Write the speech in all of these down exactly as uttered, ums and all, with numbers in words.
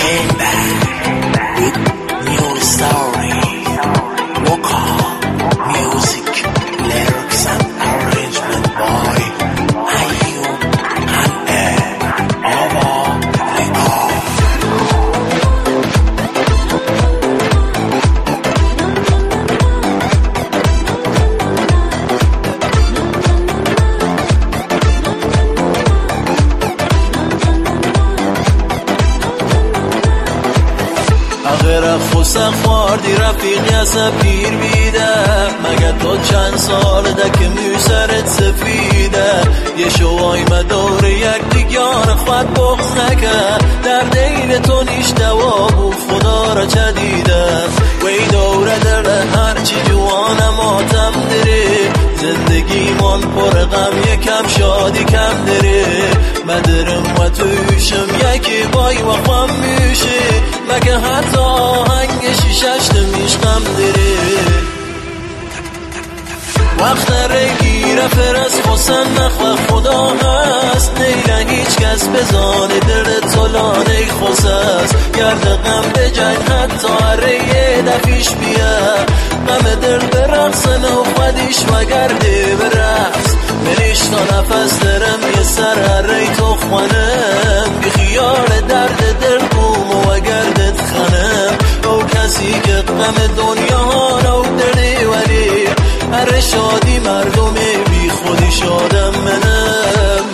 came back with new story. Vocal, music, lyrics and arrangement by Ayub and Ed. Ava Record. اغیر خوصه خواردی رفیقی از پیر بیده مگه تو چند سال ده که موسرت سفیده یه شوای مدور یک دیگر خود بغز نکه در دیل تو نیش دوا بود خدا را چدیده وی دوره در هرچی جوان ماتم داره زندگی من پر غم یکم شادی کم داره مدرم و توشم یکی بای و خم میشه مگه حتی آهنگ شیشش نمیشقم داره وقت رگیره فرست خسن نخواه خدا هست نیله هیچ کس بزانه دل طولانه خوص است گرد غم به جنگ حتی اره دفیش بیا غم دل برقصن و خودیش و گرده برقص منیش تا نفس درم یه سر اره تو خوانم بی خیال درد دل بوم و گردت خانم او کسی که غم دنیا ها رو دلی ولی هر شادی مردم بی خودی شادم منم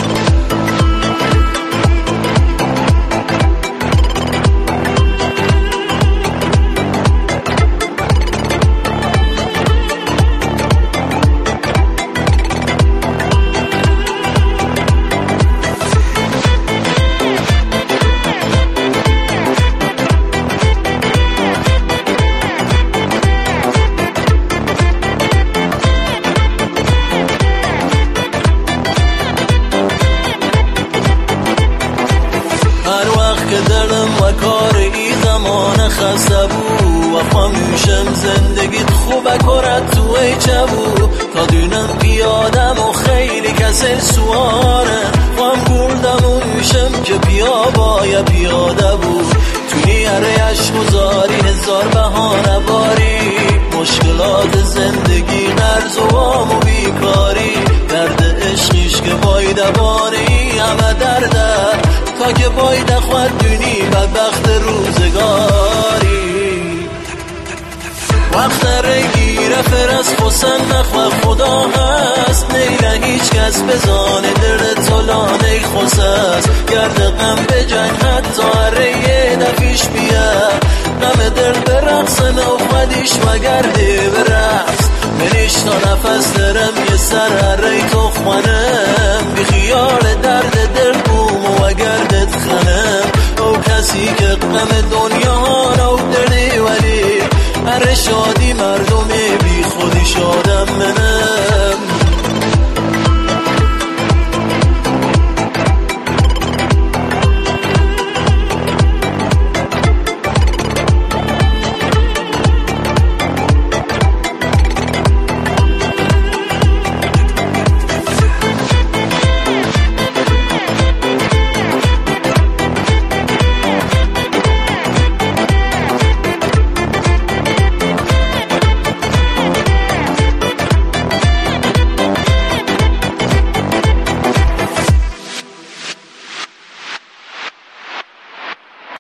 که دلم و کار ای زمان خسته بو و خاموشم زندگیت خوبه کرد تو ای چه بو تا دونم پیادم و خیلی کسی سواره خام گردم و میشم که پیا باید پیاده بود توی اره عشق و زاری هزار بهانه باری مشکلات زندگی قرض و وام و بیکاری درد عشقیش که بایده باری همه درده تا که بایده خود دونی بدبخت روزگاری وقت رگیره فرست خسن نخواه خدا هست نیره هیچ کس بزانه دل طولانه خوص است گرد غم به جنگ حتی اره دفیش بیا غم دل برقصن و خودیش و گرده برقص منیش تا نفس درم یه سر اره تو خوانم بی خیال درد دل بوم و گردت خانم او کسی که غم دنیا ها رو دلی ولی هر شادی مردم بی خودی شادم منم